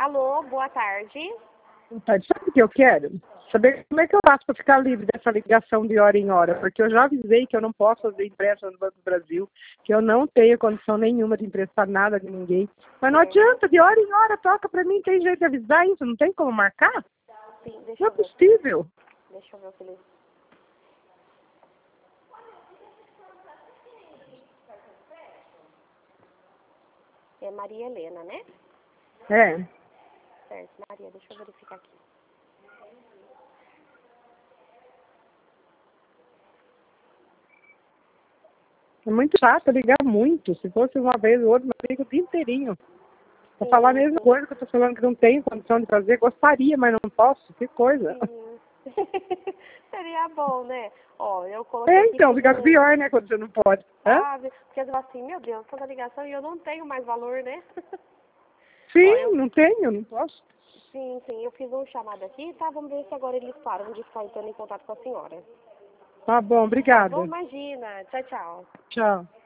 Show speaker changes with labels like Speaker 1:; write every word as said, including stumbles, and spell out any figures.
Speaker 1: Alô, boa tarde.
Speaker 2: Sabe o que eu quero? Saber como é que eu faço para ficar livre dessa ligação de hora em hora, porque eu já avisei que eu não posso fazer empréstimo no Banco do Brasil, que eu não tenho condição nenhuma de emprestar nada de ninguém. Mas não
Speaker 1: É.
Speaker 2: adianta, de hora em hora toca para mim, tem jeito de avisar isso, não tem como marcar?
Speaker 1: Sim, deixa
Speaker 2: Não é
Speaker 1: eu ver.
Speaker 2: possível.
Speaker 1: Deixa eu ver o que ele... É Maria Helena, né?
Speaker 2: É.
Speaker 1: Certo, Maria, deixa eu verificar aqui.
Speaker 2: É muito chato ligar muito. Se fosse uma vez ou outra, eu ligo o dia inteirinho. Pra
Speaker 1: Sim,
Speaker 2: falar a mesma
Speaker 1: sim.
Speaker 2: coisa que eu tô falando que não tenho condição de fazer, gostaria, mas não posso. Que coisa.
Speaker 1: Sim. Seria bom, né? Ó, eu coloquei
Speaker 2: É,
Speaker 1: aqui
Speaker 2: então, fica
Speaker 1: como...
Speaker 2: pior, né, quando você não pode. Hã?
Speaker 1: Sabe? Porque eu falo assim, meu Deus, toda ligação e eu não tenho mais valor, né? Ó,
Speaker 2: Sim,
Speaker 1: eu...
Speaker 2: não tenho, não posso.
Speaker 1: Sim, sim, eu fiz um chamado aqui, tá? Vamos ver se agora eles param de ficar entrando em contato com a senhora.
Speaker 2: Tá bom,
Speaker 1: Tá bom?
Speaker 2: obrigada.
Speaker 1: Imagina. Tchau, tchau.
Speaker 2: Tchau.